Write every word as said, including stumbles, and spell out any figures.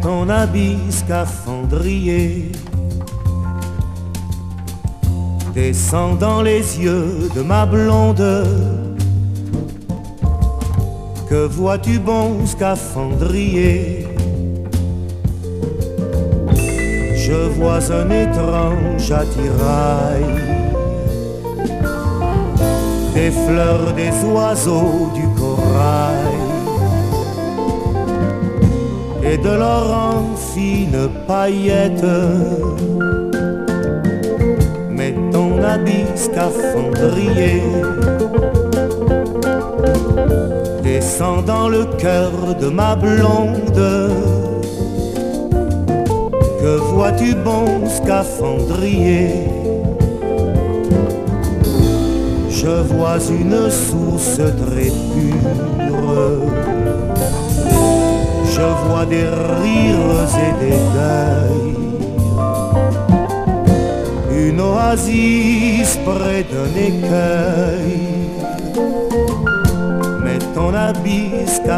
ton habit scaphandrier descend dans les yeux de ma blonde. Que vois-tu, bon scaphandrier? Je vois un étrange attirail, des fleurs, des oiseaux, du corail et de l'or en fines paillettes. Mais ton habit scaphandrier descend dans le cœur de ma blonde. Que vois-tu, bon scaphandrier? Je vois une source très pure, je vois des rires et des deuils, une oasis près d'un écueil. Mais ton habit